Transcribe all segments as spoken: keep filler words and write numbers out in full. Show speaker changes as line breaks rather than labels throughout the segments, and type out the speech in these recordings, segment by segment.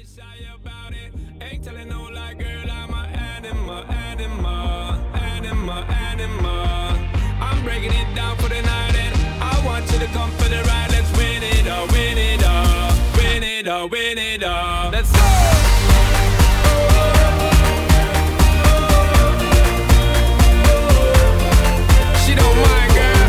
shy about it. Ain't telling no lie, girl, I'm a animal, animal, animal, animal. I'm breaking it down for the night and I want you to come for the ride. Let's win it all, win it all, win it all, win it all. Let's go! She don't mind, girl.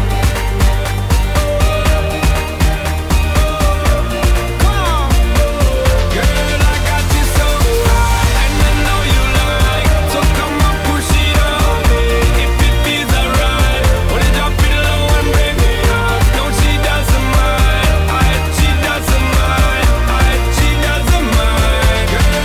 Come on, girl, I got you so high, and I know you like. So come on, push it on me. If it feels alright, wanna drop it low and bring it up. No, she doesn't mind. I, she doesn't mind. I, she doesn't mind. Girl,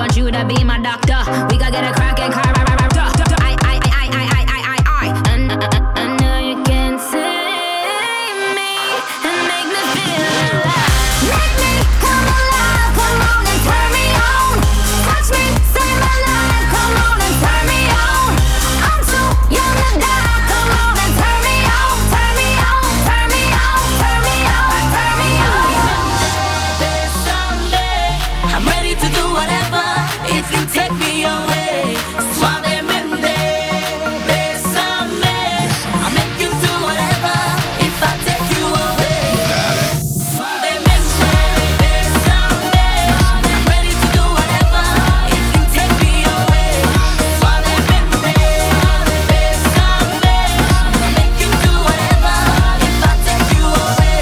want you to be my doctor. We gotta get a crack and car. I, I, I, I, I, I, I, I. And I know you can save me and make me feel alive. Make me come alive, come on and turn me on. Touch me, save my life, come on and turn me on. I'm too young to die, come on and turn me on, turn me on, turn me on, turn me on, turn me on. There's someday I'm ready to do whatever it can take me away. Suavemente, bésame. I'll make you do whatever if I take you away. Suavemente, bésame. I'm ready to do whatever it can take me away. Suavemente, bésame. I'll make you do whatever if I take you away.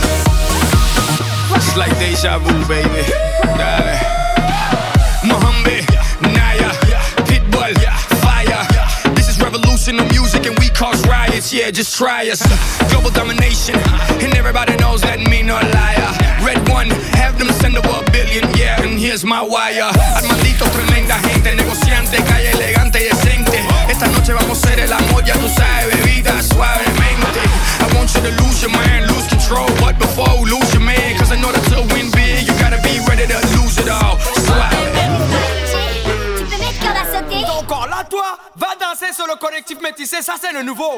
It's like deja vu, baby. Dale. Mohammed, Naya, Pitbull, fire. This is revolution of music and we cause riots. Yeah, just try us. Global domination, and everybody knows that me no liar. Red one, have them send over a billion. Yeah, and here's my wire. Armandito, tremenda gente, negociante, calle elegante y decente. Esta noche vamos a hacer el amor, ya tú sabes, bebida suavemente. I want you to lose your mind, lose control, but before you lose your man, cause in order to win big, you gotta be ready to lose it all. Suave.
Tu peux mettre cœur à sauter.
Ton corps là, toi, va danser sur le collectif métissé, ça c'est le nouveau.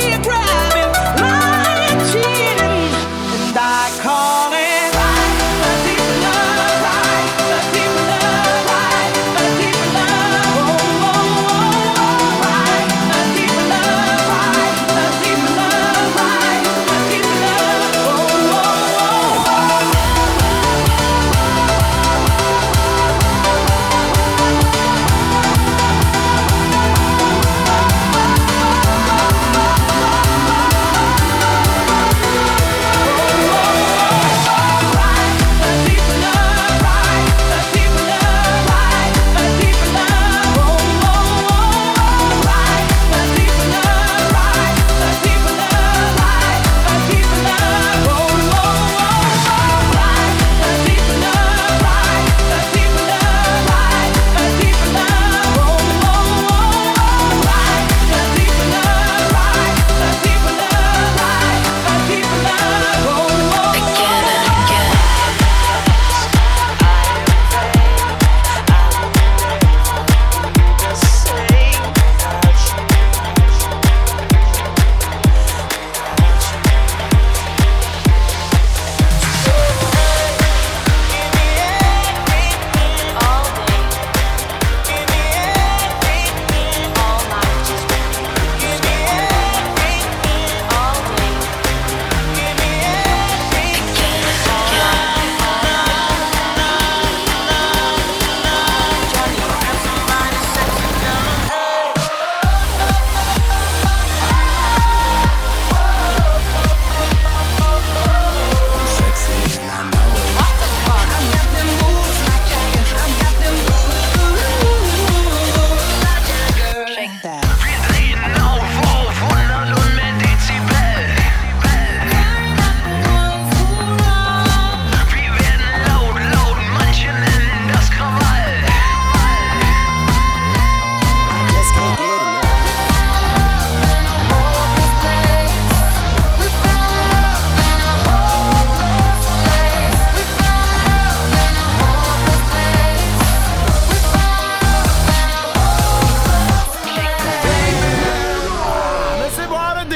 Call it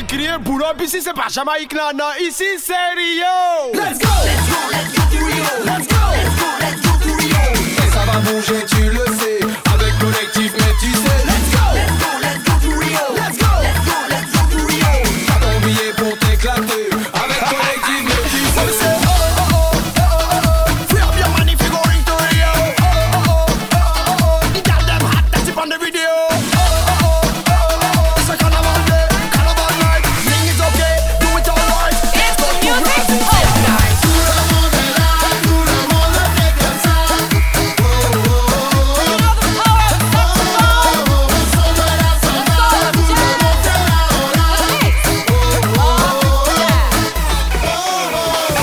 crier boulot, ici c'est pas Jamaïque, non, non, ici c'est Rio.
Let's go, let's go, let's go to Rio. Let's go, let's go, let's go to Rio. Et ça va bouger, tu le sais, avec collectif métissé. Let's go, let's go, let's go to Rio. Let's go, let's go, let's go to Rio. T'as ton billet pour t'éclater, avec collectif métissé. Oh oh oh oh oh oh, free up your money if you going to Rio. Oh oh oh oh oh oh, the girl them hot, that's it on the video. Oh oh oh oh oh, it's a carnival day, carnival night. Sing is okay, do it all right. It's the music, oh night. Tout le monde est là, tout le monde fait comme ça. Oh oh oh, you know the power of the song. Oh oh, samba la samba, tout le monde fait la hola. Oh oh oh, yeah. Oh oh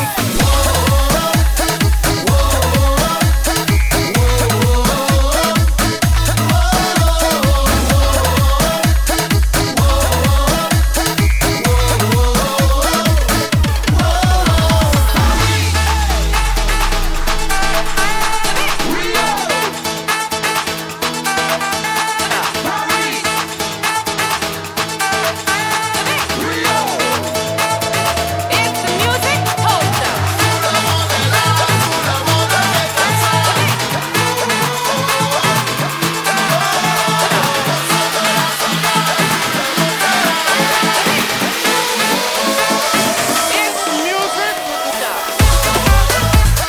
It's the music, hold up. It's the music, hold up.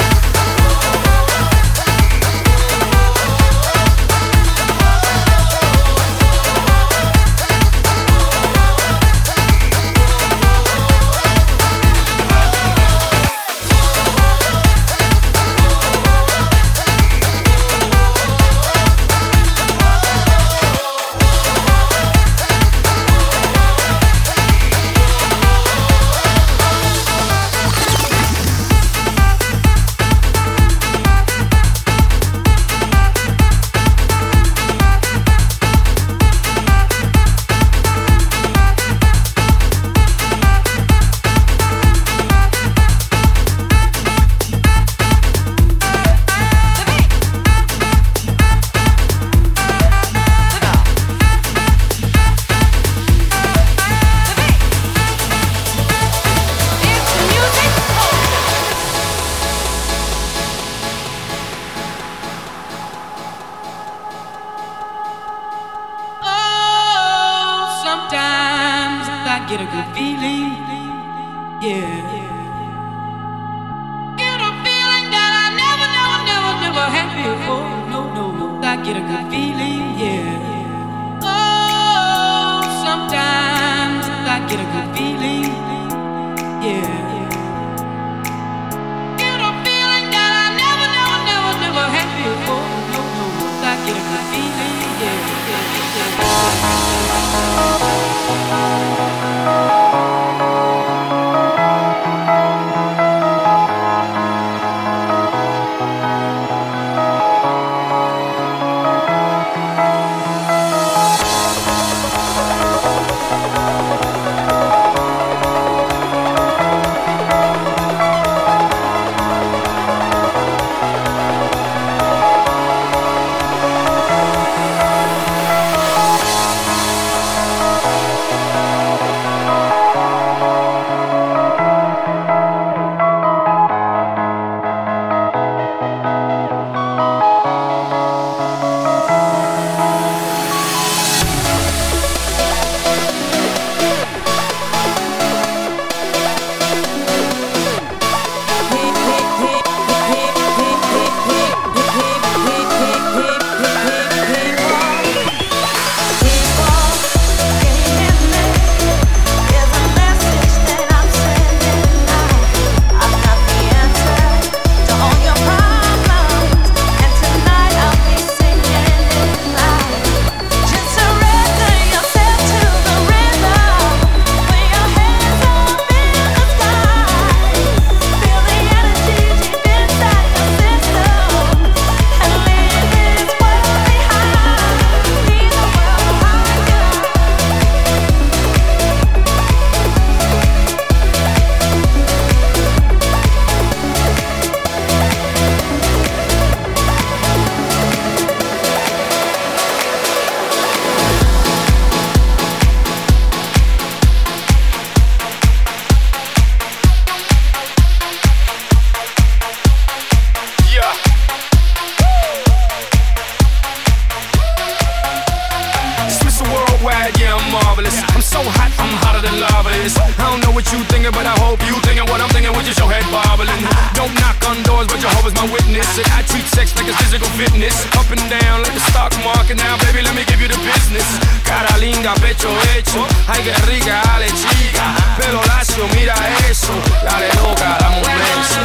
It's the music, hold up.
Oh, sometimes I get a good feeling, yeah. Get a feeling that I never, never, never, never had before. No, no, no, I get a good feeling, yeah. Oh, sometimes I get a good feeling, yeah. Get a feeling that I never, never, never, never had before. No, no, no, I get a good feeling, yeah, yeah, yeah.
It's
marvelous. I don't know what you thinking, but I hope you thinking what I'm thinking with just your head bobbling. Don't knock on doors, but Jehovah's my witness. I treat sex like it's physical fitness. Up and down like the stock market. Now, baby, let me give you the business. Cara linda, pecho hecho. Ay, que rica, dale chica. Pelo lacio, mira eso. Dale loca, dame un beso.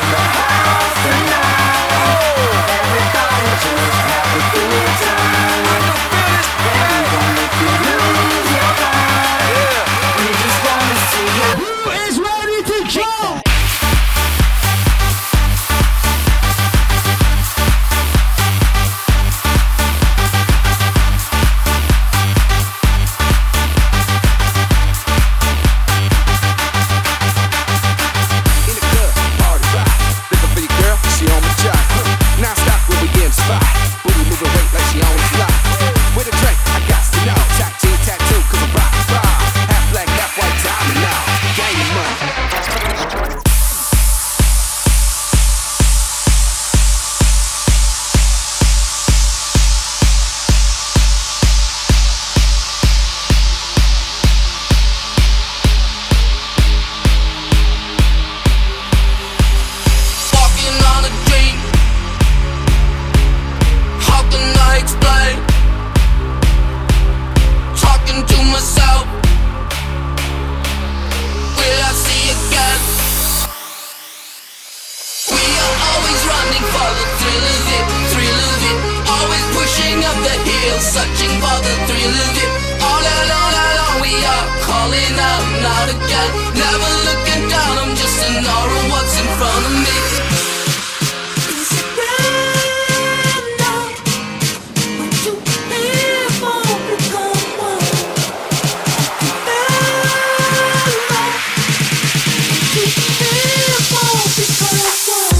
Everybody just have a good time.
up the hill, searching for the thrill of it. All alone, alone, we are calling out, not again. Never looking down, I'm just an aura of what's in front of me. Is it random what you live for become one? You live for become one.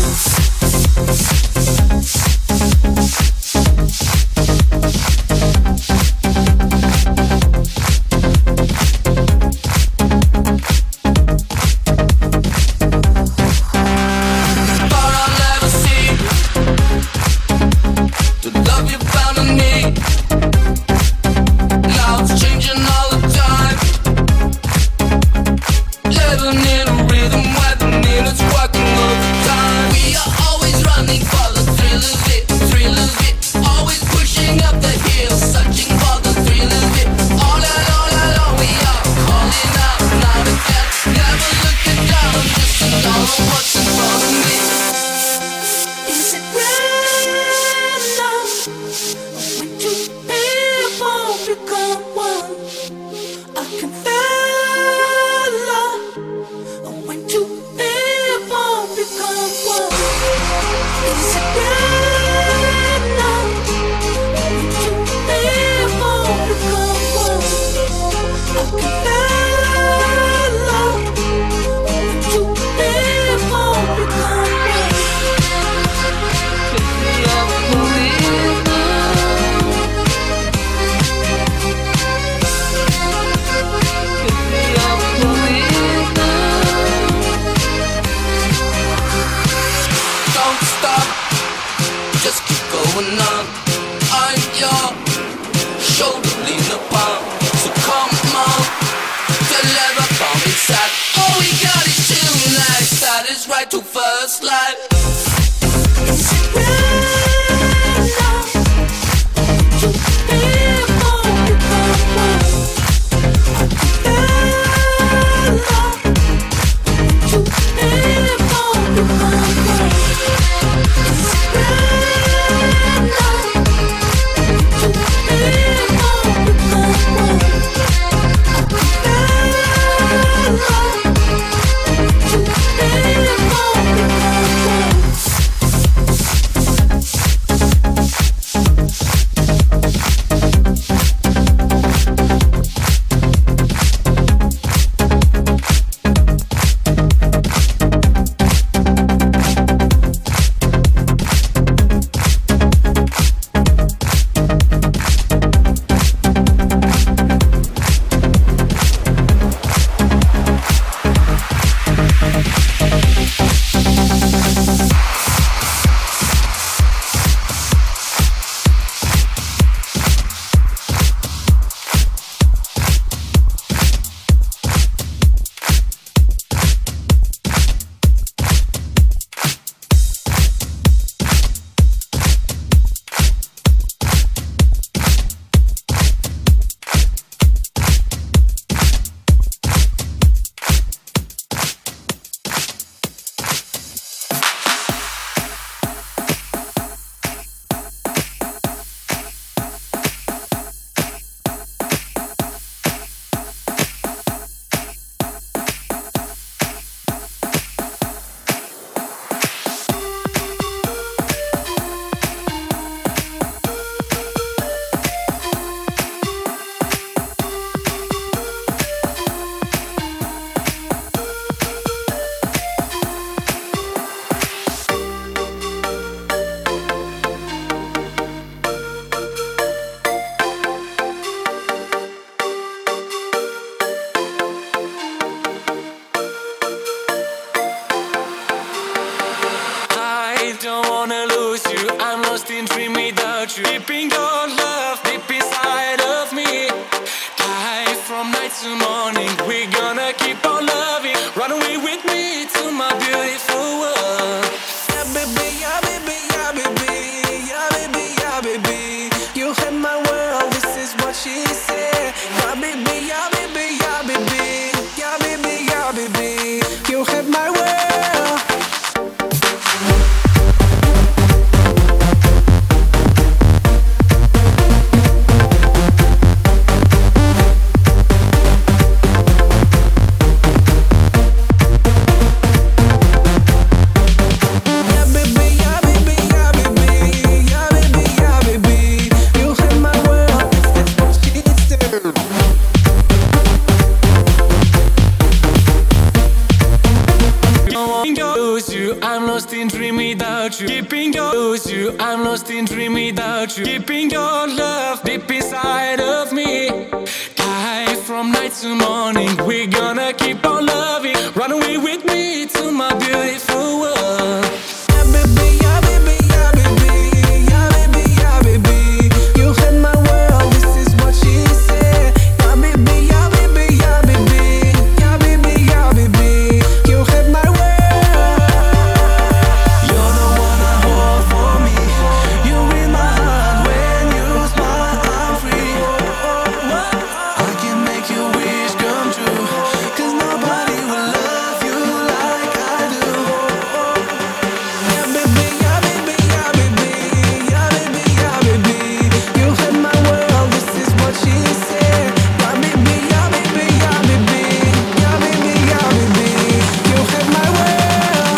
want you. Keeping your love deep inside of me. Guy, from night to morning, we're gonna keep on loving. Run away with me to my beautiful world.
Yeah, baby, yeah, baby, yeah, baby, yeah, baby, yeah, baby. You had my world, this is what she said. Yeah, baby, yeah, baby, yeah, baby, yeah, baby, yeah, baby. You had my world. You're the one I hold for me. You're in my heart when you smile, I'm free. I can make your wish come true, 'cause nobody will love you like I do. Yeah, baby, yeah, baby, yeah, baby, yeah, baby, yeah, baby. You had my world, this is what she said. Yeah, baby, yeah, baby, yeah, baby, yeah, baby, yeah, baby. You had my world.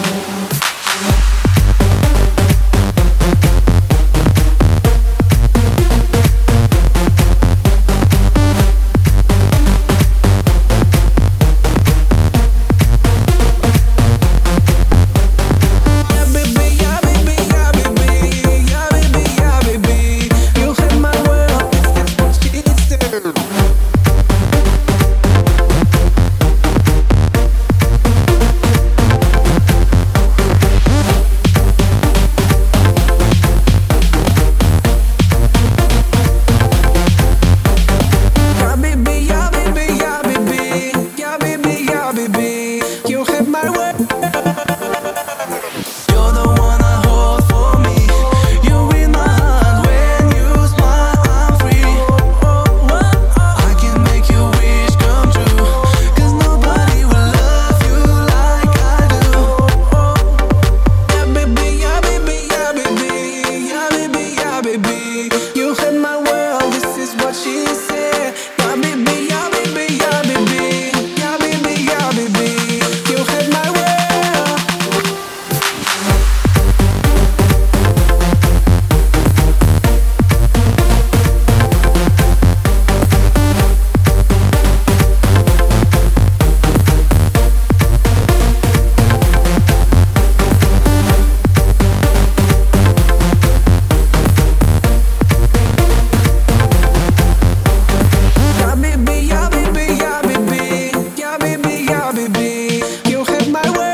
Yeah, baby, yeah, baby, yeah, baby, yeah, baby, yeah, baby. You had my world, this is what she said. Yeah, baby, yeah, baby, yeah, baby, yeah, baby, yeah, baby. You had my word. You're the one I hold for me. You're in my heart when you smile, I'm free. I can make your wish come true, 'cause nobody will love you like I do. Yeah, baby, yeah, baby, yeah, baby, yeah, baby, yeah, baby. You had my world, this is what she said. Yeah, baby, yeah, baby, yeah, baby, yeah, baby, yeah, baby. You had my world. Yeah, baby, yeah, baby, yeah, baby, yeah, baby, yeah, baby. You had my world.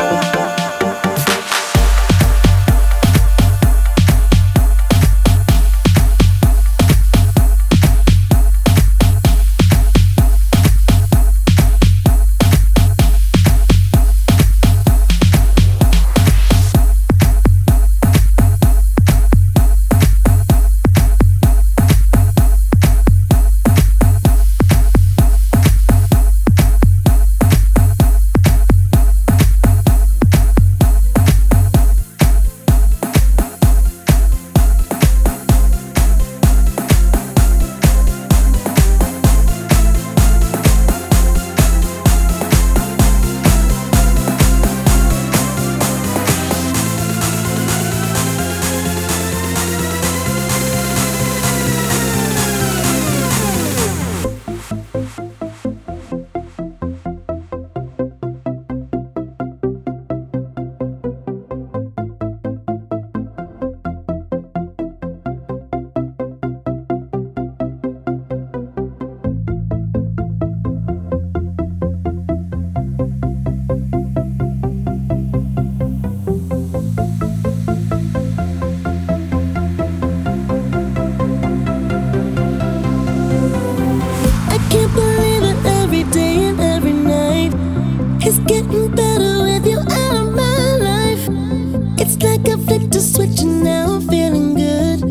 I can't believe it, every day and every night it's getting better with you out of my life. It's like I flipped a switch and now I'm feeling good.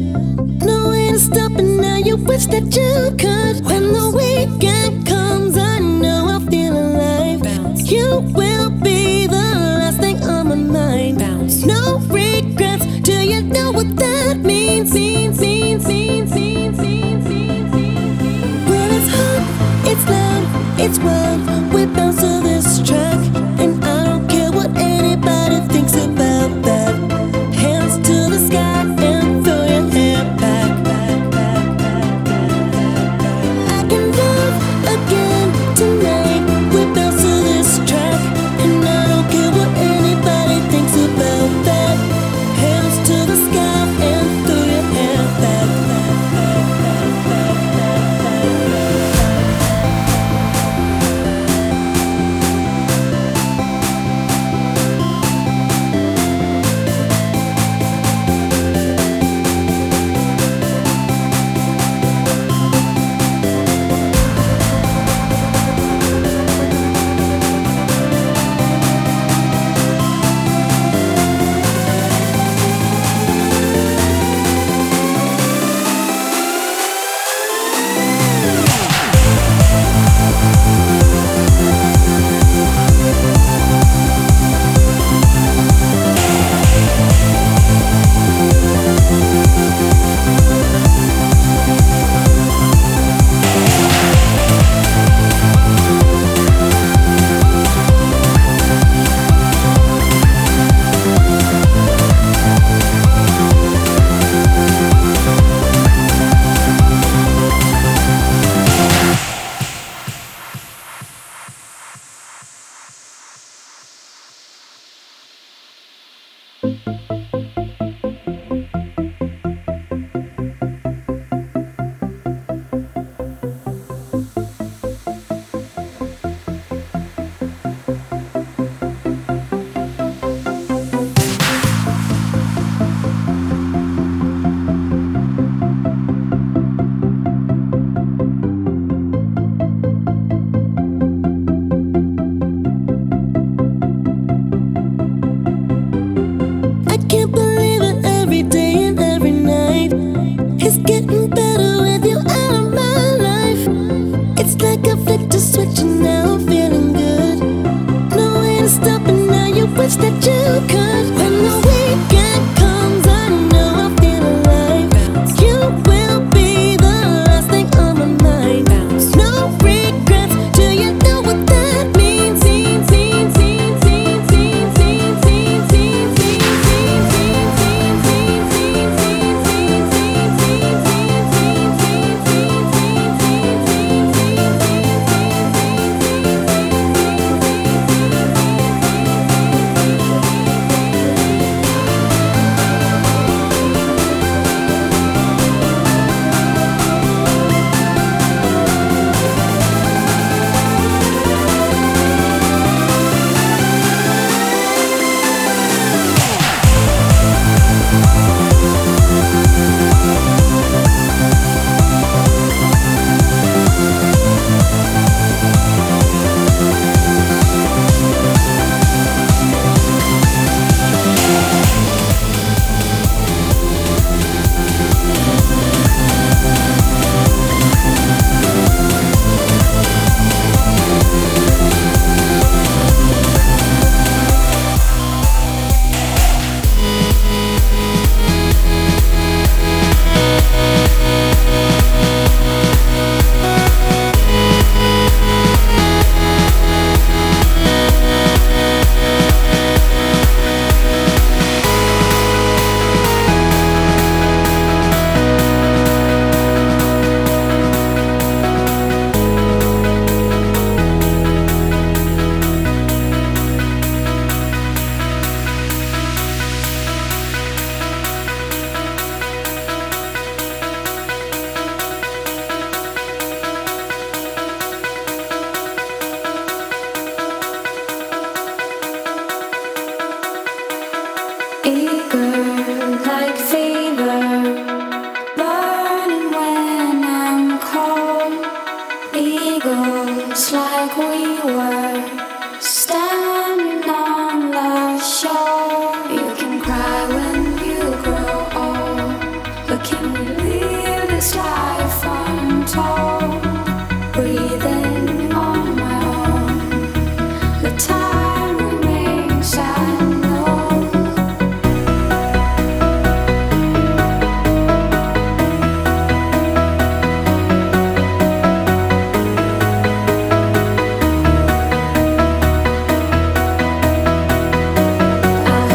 No way to stop it now, you wish that you could. When the weekend comes, I know I'll feel alive. You will be the last thing on my mind. No regrets, do you know what that means? Means, means, means, means, means, means, means. Well, it's hot, it's loud, it's wild. We bounce to this track, and I don't care what anybody thinks about that. Hands to the sky and throw your hair back. I can love again.
wish that you could. When the weekend comes, I know I feel alive. You will be the last thing on my mind. No regrets. Do you know what that means? Means, means, means, means, means, means, means, means,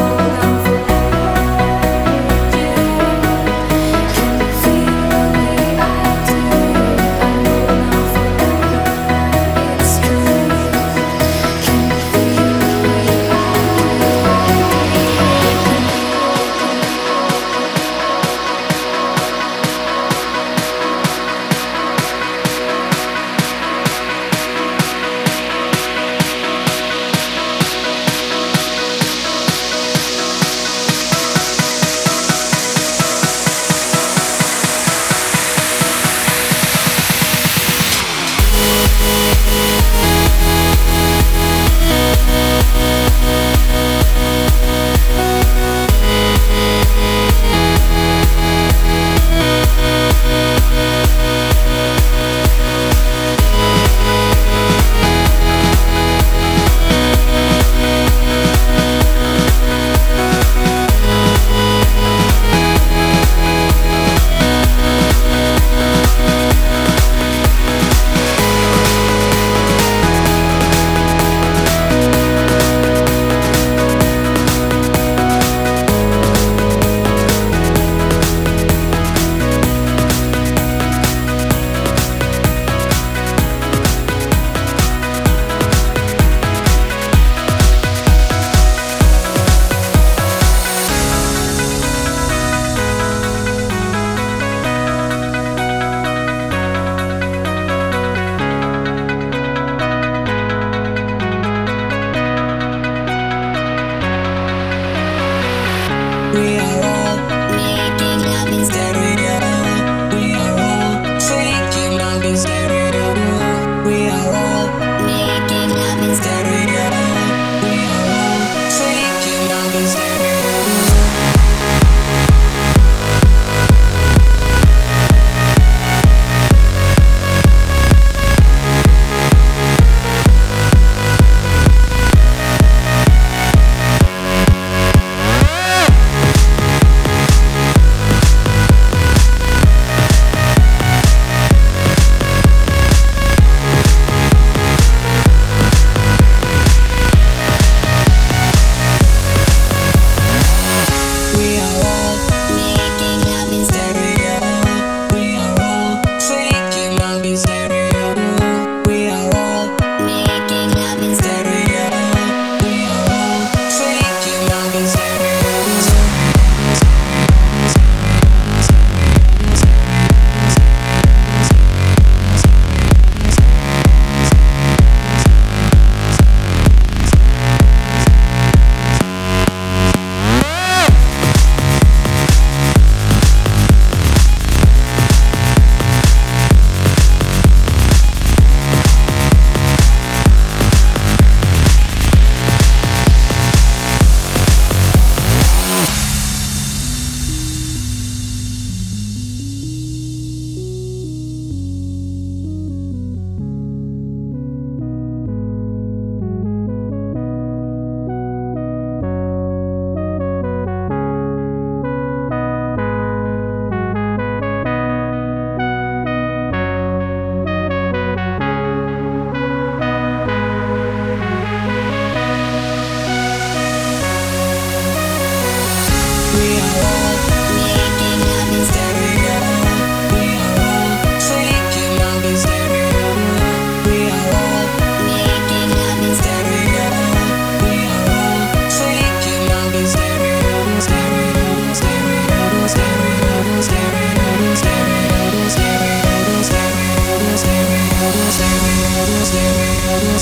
Feel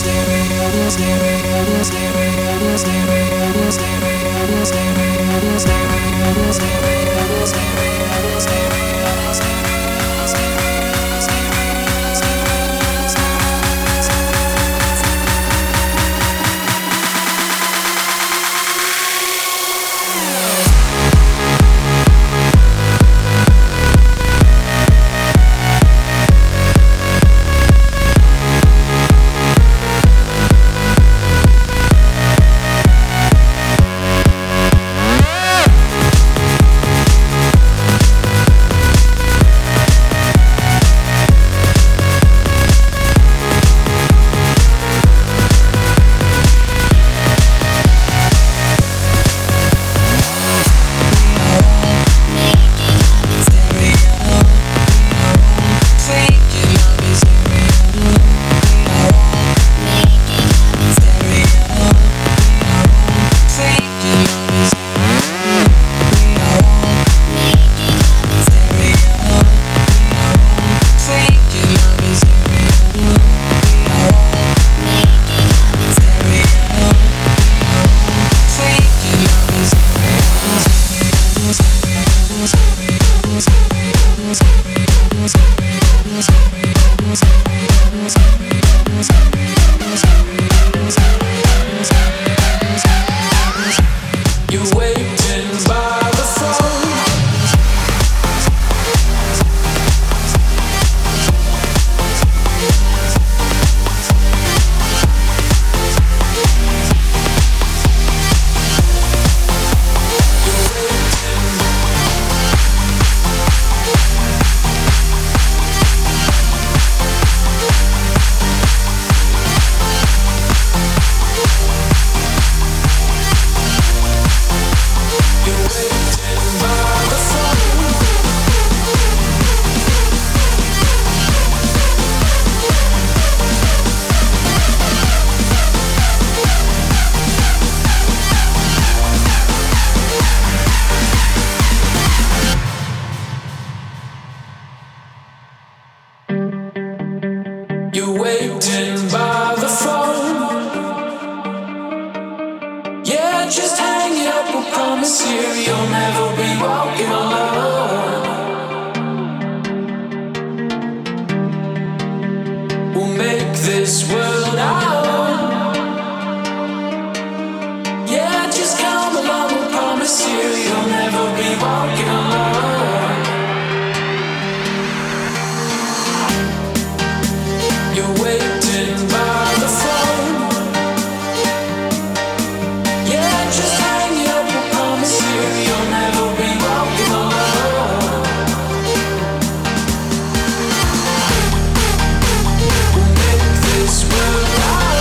This world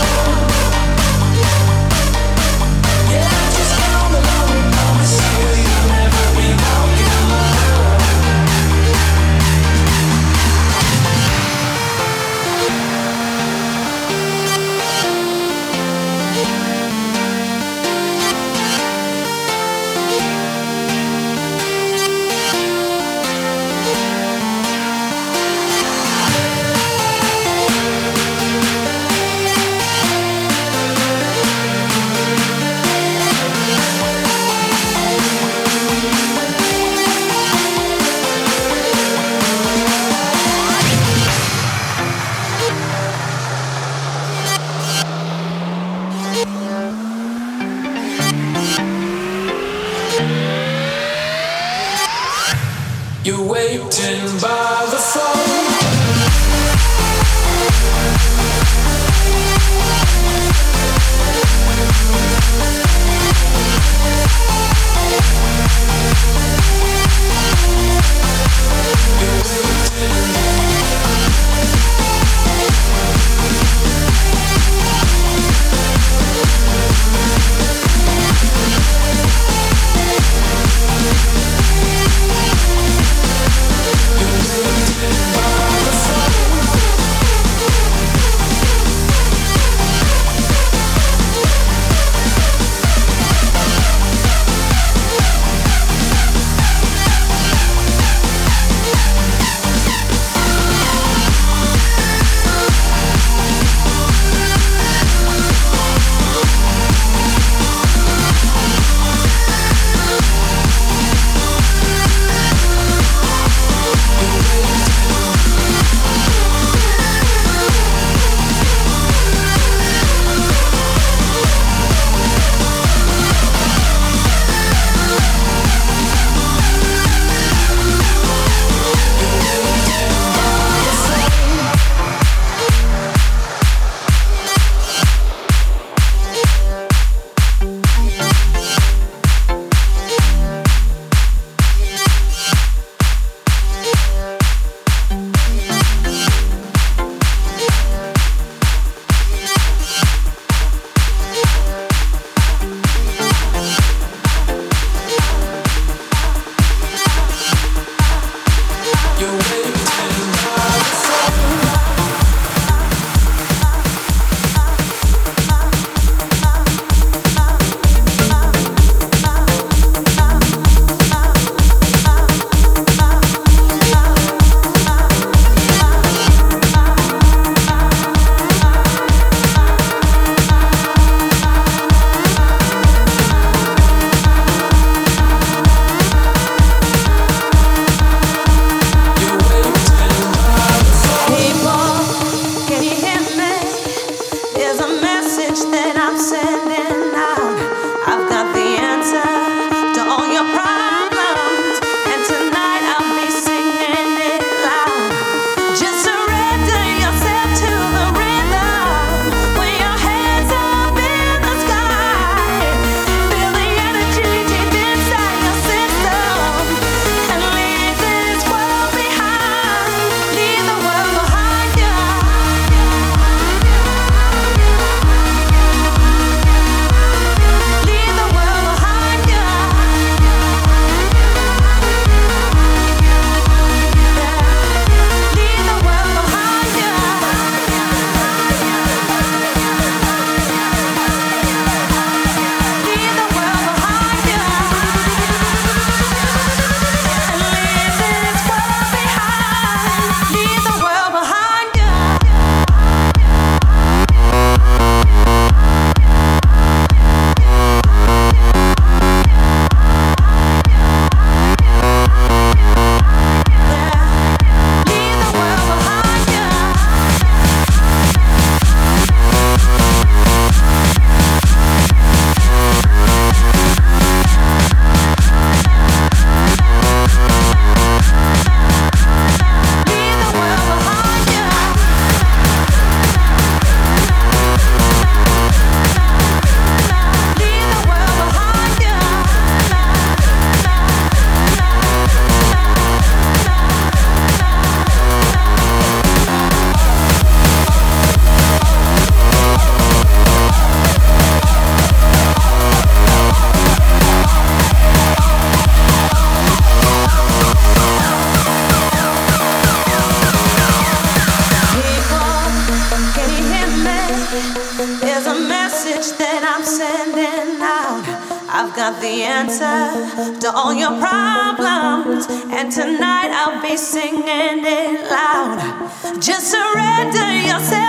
got the answer to all your problems, and tonight I'll be singing it loud. Just surrender yourself.